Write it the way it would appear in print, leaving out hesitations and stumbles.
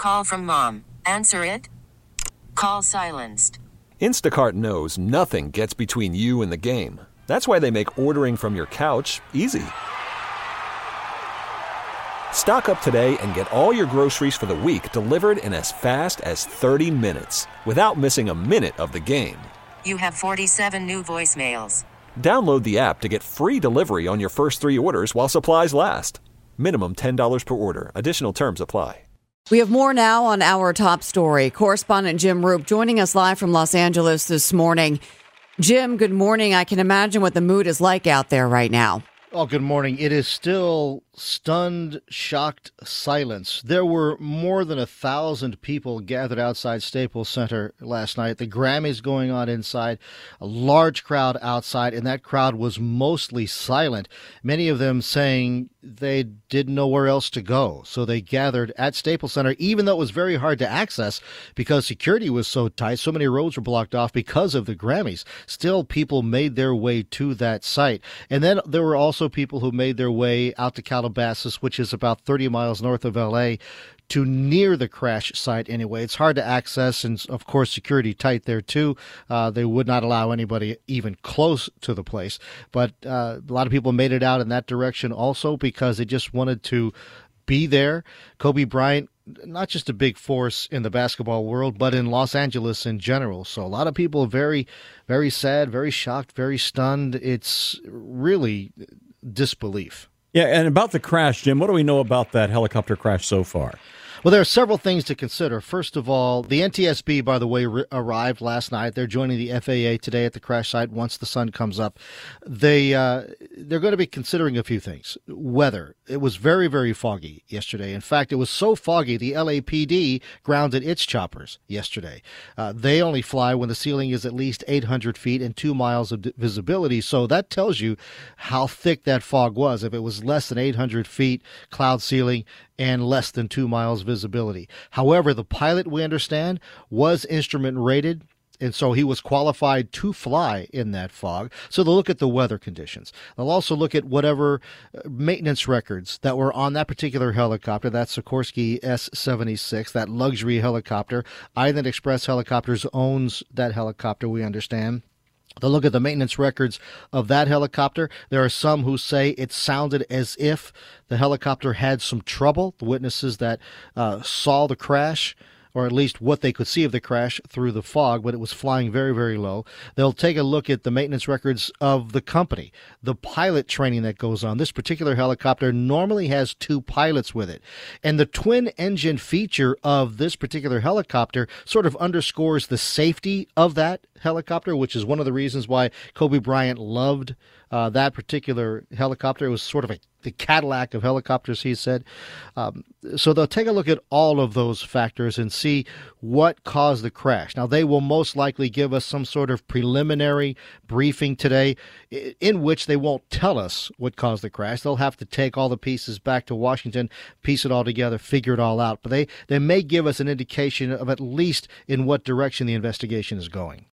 Call from mom. Answer it. Call silenced. Instacart knows nothing gets between you and the game. That's why they make ordering from your couch easy. Stock up today and get all your groceries for the week delivered in as fast as 30 minutes without missing a minute of the game. You have 47 new voicemails. Download the app to get free delivery on your first 3 orders while supplies last. Minimum $10 per order. Additional terms apply. We have more now on our top story. Correspondent Jim Roop joining us live from Los Angeles this morning. Jim, good morning. I can imagine what the mood is like out there right now. Oh, good morning. It is still stunned, shocked silence. There were more than 1,000 people gathered outside Staples Center last night. The Grammys going on inside, a large crowd outside, and that crowd was mostly silent. Many of them saying they didn't know where else to go. So they gathered at Staples Center, even though it was very hard to access because security was so tight. So many roads were blocked off because of the Grammys. Still, people made their way to that site. And then there were also people who made their way out to Calabasas, which is about 30 miles north of L.A., to near the crash site anyway. It's hard to access, and of course security tight there too. They would not allow anybody even close to the place. But a lot of people made it out in that direction also because they just wanted to be there. Kobe Bryant, not just a big force in the basketball world, but in Los Angeles in general. So a lot of people very, very sad, very shocked, very stunned. It's really disbelief. Yeah, and about the crash, Jim, what do we know about that helicopter crash so far? Well, there are several things to consider. First of all, the NTSB, by the way, arrived last night. They're joining the FAA today at the crash site once the sun comes up. They're going to be considering a few things. Weather. It was very, very foggy yesterday. In fact, it was so foggy, the LAPD grounded its choppers yesterday. They only fly when the ceiling is at least 800 feet and 2 miles of visibility. So that tells you how thick that fog was. If it was less than 800 feet cloud ceiling and less than 2 miles visibility. However, the pilot, we understand, was instrument rated, and so he was qualified to fly in that fog. So they'll look at the weather conditions. They'll also look at whatever maintenance records that were on that particular helicopter. That's Sikorsky S-76, that luxury helicopter. Island Express Helicopters owns that helicopter, we understand. They'll look at the maintenance records of that helicopter. There are some who say it sounded as if the helicopter had some trouble. The witnesses that saw the crash, or at least what they could see of the crash through the fog, but it was flying very, very low. They'll take a look at the maintenance records of the company, the pilot training that goes on. This particular helicopter normally has 2 pilots with it. And the twin engine feature of this particular helicopter sort of underscores the safety of that helicopter, which is one of the reasons why Kobe Bryant loved that particular helicopter. It was sort of the Cadillac of helicopters, he said. So they'll take a look at all of those factors and see what caused the crash. Now, they will most likely give us some sort of preliminary briefing today in which they won't tell us what caused the crash. They'll have to take all the pieces back to Washington, piece it all together, figure it all out. But they may give us an indication of at least in what direction the investigation is going.